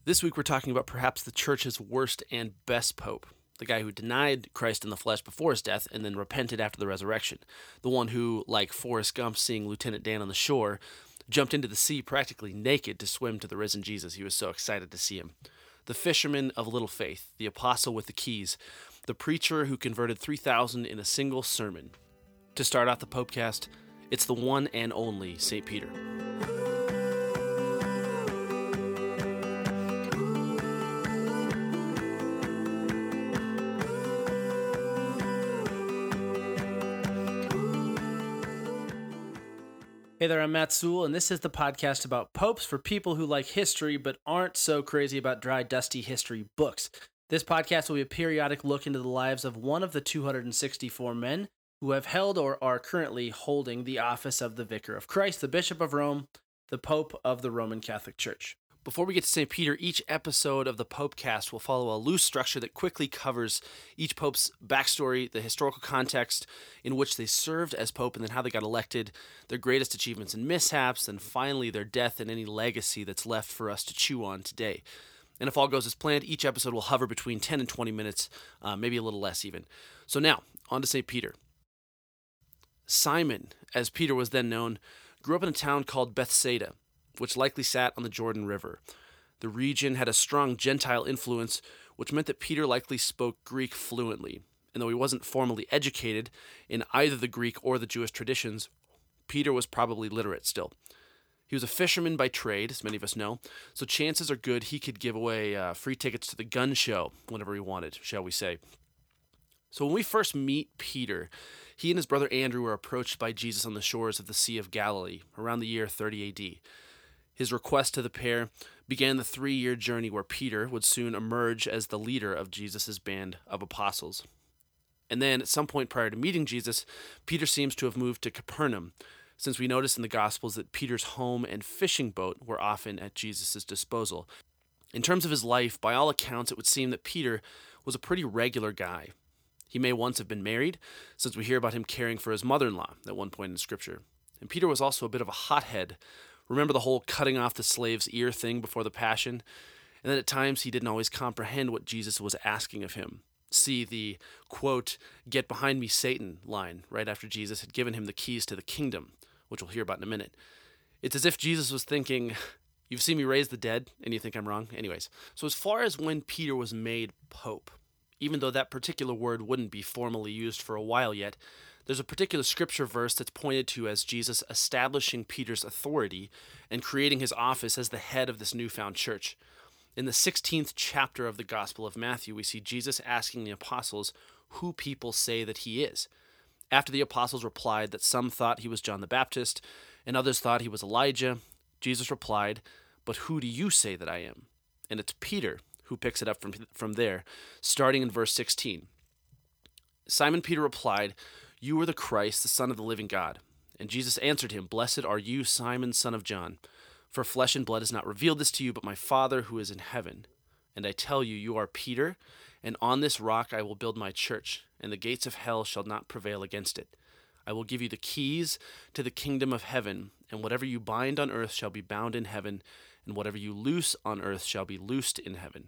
This week we're talking about perhaps the church's worst and best pope, the guy who denied Christ in the flesh before his death and then repented after the resurrection, the one who, like Forrest Gump seeing Lieutenant Dan on the shore, jumped into the sea practically naked to swim to the risen Jesus. He was so excited to see him. The fisherman of little faith, the apostle with the keys, the preacher who converted 3,000 in a single sermon. To start out the Popecast, it's the one and only St. Peter. Hey there, I'm Matt Sewell, and this is the podcast about popes for people who like history but aren't so crazy about dry, dusty history books. This podcast will be a periodic look into the lives of one of the 264 men who have held or are currently holding the office of the Vicar of Christ, the Bishop of Rome, the Pope of the Roman Catholic Church. Before we get to St. Peter, each episode of the Popecast will follow a loose structure that quickly covers each pope's backstory, the historical context in which they served as pope, and then how they got elected, their greatest achievements and mishaps, and finally their death and any legacy that's left for us to chew on today. And if all goes as planned, each episode will hover between 10 and 20 minutes, maybe a little less even. So now, on to St. Peter. Simon, as Peter was then known, grew up in a town called Bethsaida, which likely sat on the Jordan River. The region had a strong Gentile influence, which meant that Peter likely spoke Greek fluently. And though he wasn't formally educated in either the Greek or the Jewish traditions, Peter was probably literate still. He was a fisherman by trade, as many of us know, so chances are good he could give away free tickets to the gun show whenever he wanted, shall we say. So when we first meet Peter, he and his brother Andrew were approached by Jesus on the shores of the Sea of Galilee around the year 30 AD. His request to the pair began the 3-year journey where Peter would soon emerge as the leader of Jesus' band of apostles. And then, at some point prior to meeting Jesus, Peter seems to have moved to Capernaum, since we notice in the Gospels that Peter's home and fishing boat were often at Jesus' disposal. In terms of his life, by all accounts, it would seem that Peter was a pretty regular guy. He may once have been married, since we hear about him caring for his mother-in-law at one point in Scripture. And Peter was also a bit of a hothead. Remember the whole cutting off the slave's ear thing before the Passion? And then at times he didn't always comprehend what Jesus was asking of him. See the, quote, "Get behind me, Satan" line right after Jesus had given him the keys to the kingdom, which we'll hear about in a minute. It's as if Jesus was thinking, "You've seen me raise the dead, and you think I'm wrong?" Anyways, so as far as when Peter was made pope, even though that particular word wouldn't be formally used for a while yet, there's a particular scripture verse that's pointed to as Jesus establishing Peter's authority and creating his office as the head of this newfound church. In the 16th chapter of the Gospel of Matthew, we see Jesus asking the apostles who people say that he is. After the apostles replied that some thought he was John the Baptist and others thought he was Elijah, Jesus replied, "But who do you say that I am?" And it's Peter who picks it up from there, starting in verse 16. Simon Peter replied, "You are the Christ, the Son of the living God." And Jesus answered him, "Blessed are you, Simon, son of John, for flesh and blood has not revealed this to you, but my Father who is in heaven. And I tell you, you are Peter, and on this rock I will build my church, and the gates of hell shall not prevail against it. I will give you the keys to the kingdom of heaven, and whatever you bind on earth shall be bound in heaven, and whatever you loose on earth shall be loosed in heaven."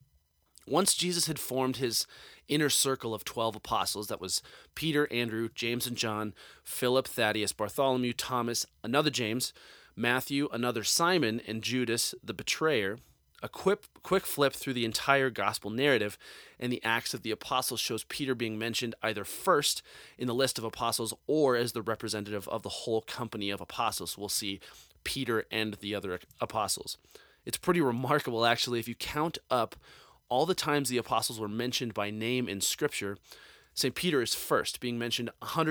Once Jesus had formed his inner circle of 12 apostles, that was Peter, Andrew, James and John, Philip, Thaddeus, Bartholomew, Thomas, another James, Matthew, another Simon, and Judas, the betrayer, a quick flip through the entire gospel narrative and the Acts of the Apostles shows Peter being mentioned either first in the list of apostles or as the representative of the whole company of apostles. We'll see Peter and the other apostles. It's pretty remarkable, actually, if you count up all the times the apostles were mentioned by name in Scripture. St. Peter is first, being mentioned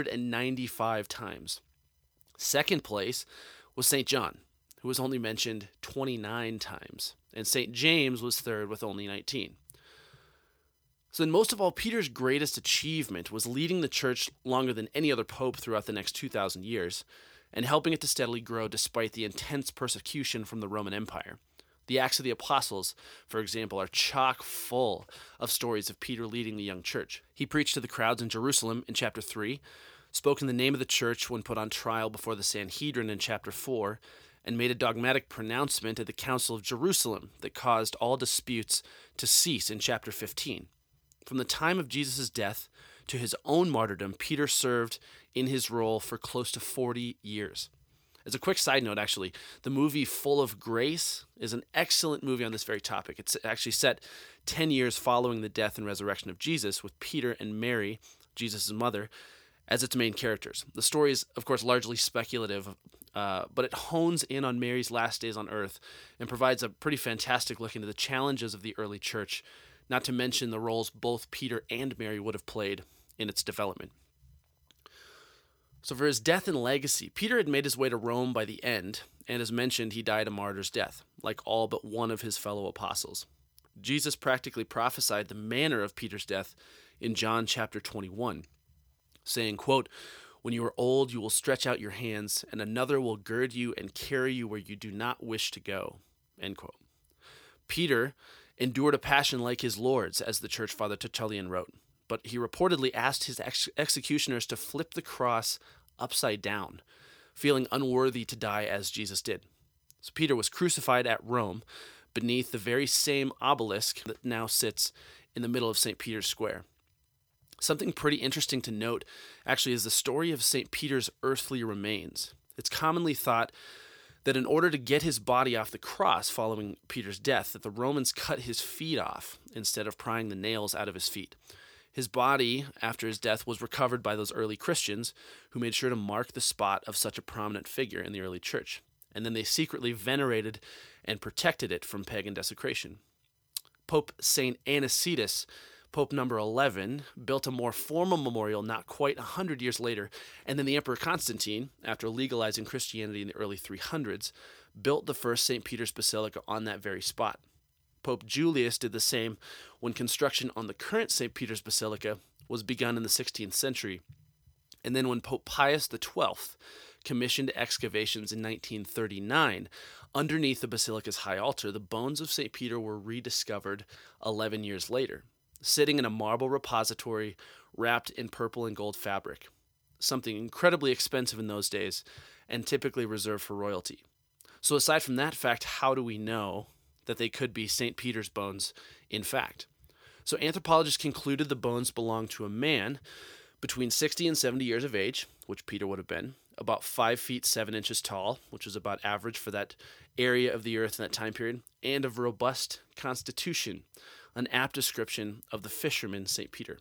195 times. Second place was St. John, who was only mentioned 29 times. And St. James was third with only 19. So then most of all, Peter's greatest achievement was leading the church longer than any other pope throughout the next 2,000 years, and helping it to steadily grow despite the intense persecution from the Roman Empire. The Acts of the Apostles, for example, are chock full of stories of Peter leading the young church. He preached to the crowds in Jerusalem in chapter 3, spoke in the name of the church when put on trial before the Sanhedrin in chapter 4, and made a dogmatic pronouncement at the Council of Jerusalem that caused all disputes to cease in chapter 15. From the time of Jesus' death to his own martyrdom, Peter served in his role for close to 40 years. As a quick side note, actually, the movie Full of Grace is an excellent movie on this very topic. It's actually set 10 years following the death and resurrection of Jesus, with Peter and Mary, Jesus' mother, as its main characters. The story is, of course, largely speculative, but it hones in on Mary's last days on earth and provides a pretty fantastic look into the challenges of the early church, not to mention the roles both Peter and Mary would have played in its development. So for his death and legacy, Peter had made his way to Rome by the end, and as mentioned, he died a martyr's death, like all but one of his fellow apostles. Jesus practically prophesied the manner of Peter's death in John chapter 21, saying, quote, "When you are old, you will stretch out your hands, and another will gird you and carry you where you do not wish to go," end quote. Peter endured a passion like his Lord's, as the church father Tertullian wrote, but he reportedly asked his executioners to flip the cross upside down, feeling unworthy to die as Jesus did. So Peter was crucified at Rome beneath the very same obelisk that now sits in the middle of St. Peter's Square. Something pretty interesting to note, actually, is the story of St. Peter's earthly remains. It's commonly thought that in order to get his body off the cross following Peter's death, that the Romans cut his feet off instead of prying the nails out of his feet. His body, after his death, was recovered by those early Christians who made sure to mark the spot of such a prominent figure in the early church. And then they secretly venerated and protected it from pagan desecration. Pope St. Anicetus, Pope number 11, built a more formal memorial not quite 100 years later, and then the Emperor Constantine, after legalizing Christianity in the early 300s, built the first St. Peter's Basilica on that very spot. Pope Julius did the same when construction on the current St. Peter's Basilica was begun in the 16th century. And then when Pope Pius XII commissioned excavations in 1939, underneath the basilica's high altar, the bones of St. Peter were rediscovered 11 years later, sitting in a marble repository wrapped in purple and gold fabric, something incredibly expensive in those days and typically reserved for royalty. So aside from that fact, how do we know that they could be St. Peter's bones in fact? So anthropologists concluded the bones belonged to a man between 60 and 70 years of age, which Peter would have been, about 5 feet 7 inches tall, which was about average for that area of the earth in that time period, and of robust constitution, an apt description of the fisherman St. Peter.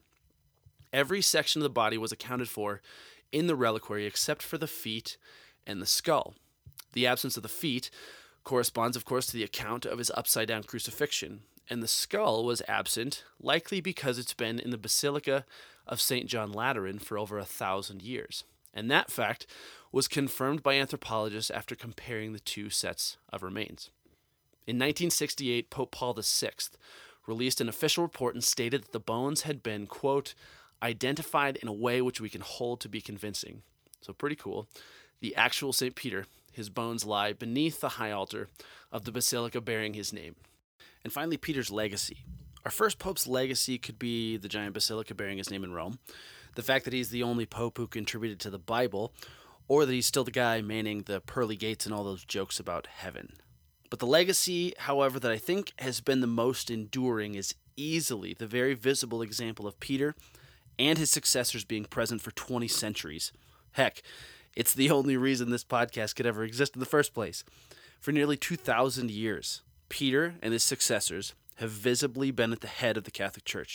Every section of the body was accounted for in the reliquary except for the feet and the skull. The absence of the feet corresponds, of course, to the account of his upside-down crucifixion, and the skull was absent, likely because it's been in the Basilica of St. John Lateran for over 1,000 years. And that fact was confirmed by anthropologists after comparing the two sets of remains. In 1968, Pope Paul VI released an official report and stated that the bones had been, quote, identified in a way which we can hold to be convincing. So pretty cool. The actual St. Peter, his bones lie beneath the high altar of the basilica bearing his name. And finally, Peter's legacy. Our first pope's legacy could be the giant basilica bearing his name in Rome, the fact that he's the only pope who contributed to the Bible, or that he's still the guy manning the pearly gates and all those jokes about heaven. But the legacy, however, that I think has been the most enduring is easily the very visible example of Peter and his successors being present for 20 centuries. Heck, it's the only reason this podcast could ever exist in the first place. For nearly 2,000 years, Peter and his successors have visibly been at the head of the Catholic Church.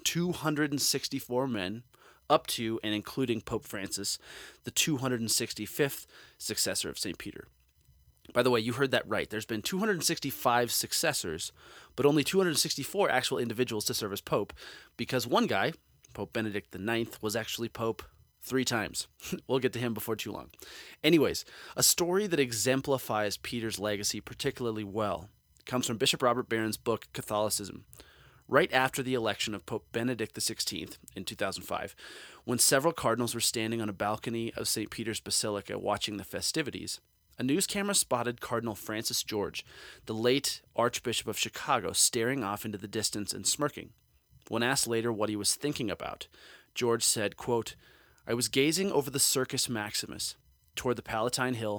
264 men, up to and including Pope Francis, the 265th successor of St. Peter. By the way, you heard that right. There's been 265 successors, but only 264 actual individuals to serve as Pope, because one guy, Pope Benedict IX, was actually Pope 3 times. We'll get to him before too long. Anyways, a story that exemplifies Peter's legacy particularly well comes from Bishop Robert Barron's book, Catholicism. Right after the election of Pope Benedict XVI in 2005, when several cardinals were standing on a balcony of St. Peter's Basilica watching the festivities, a news camera spotted Cardinal Francis George, the late Archbishop of Chicago, staring off into the distance and smirking. When asked later what he was thinking about, George said, quote, "I was gazing over the Circus Maximus, toward the Palatine Hill,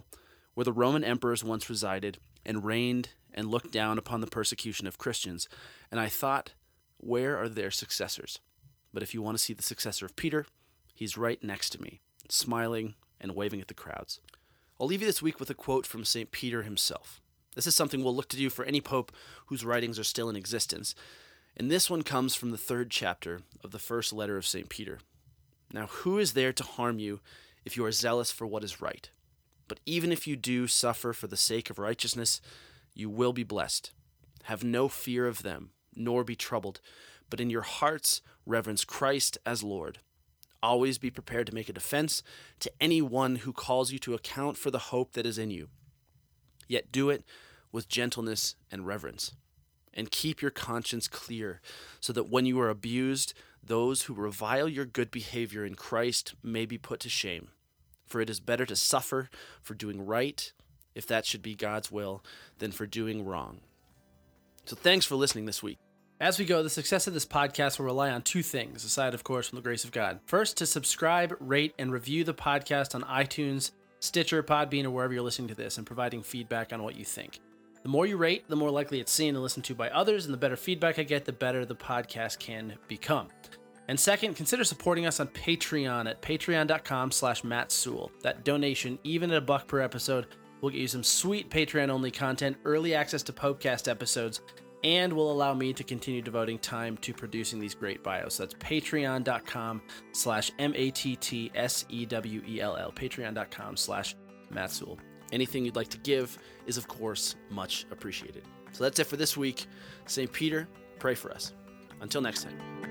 where the Roman emperors once resided and reigned and looked down upon the persecution of Christians. And I thought, where are their successors? But if you want to see the successor of Peter, he's right next to me, smiling and waving at the crowds. I'll leave you this week with a quote from St. Peter himself. This is something we'll look to do for any pope whose writings are still in existence. And this one comes from the 3rd chapter of the first letter of St. Peter. Now, who is there to harm you if you are zealous for what is right? But even if you do suffer for the sake of righteousness, you will be blessed. Have no fear of them, nor be troubled, but in your hearts reverence Christ as Lord. Always be prepared to make a defense to anyone who calls you to account for the hope that is in you. Yet do it with gentleness and reverence. And keep your conscience clear, so that when you are abused, those who revile your good behavior in Christ may be put to shame. For it is better to suffer for doing right, if that should be God's will, than for doing wrong. So thanks for listening this week. As we go, the success of this podcast will rely on 2 things, aside, of course, from the grace of God. First, to subscribe, rate, and review the podcast on iTunes, Stitcher, Podbean, or wherever you're listening to this, and providing feedback on what you think. The more you rate, the more likely it's seen and listened to by others, and the better feedback I get, the better the podcast can become. And second, consider supporting us on Patreon at patreon.com/MattSewell. That donation, even at $1 per episode, will get you some sweet Patreon-only content, early access to Popecast episodes, and will allow me to continue devoting time to producing these great bios. So that's patreon.com/MattSewell, patreon.com/MattSewell. Anything you'd like to give is, of course, much appreciated. So that's it for this week. St. Peter, pray for us. Until next time.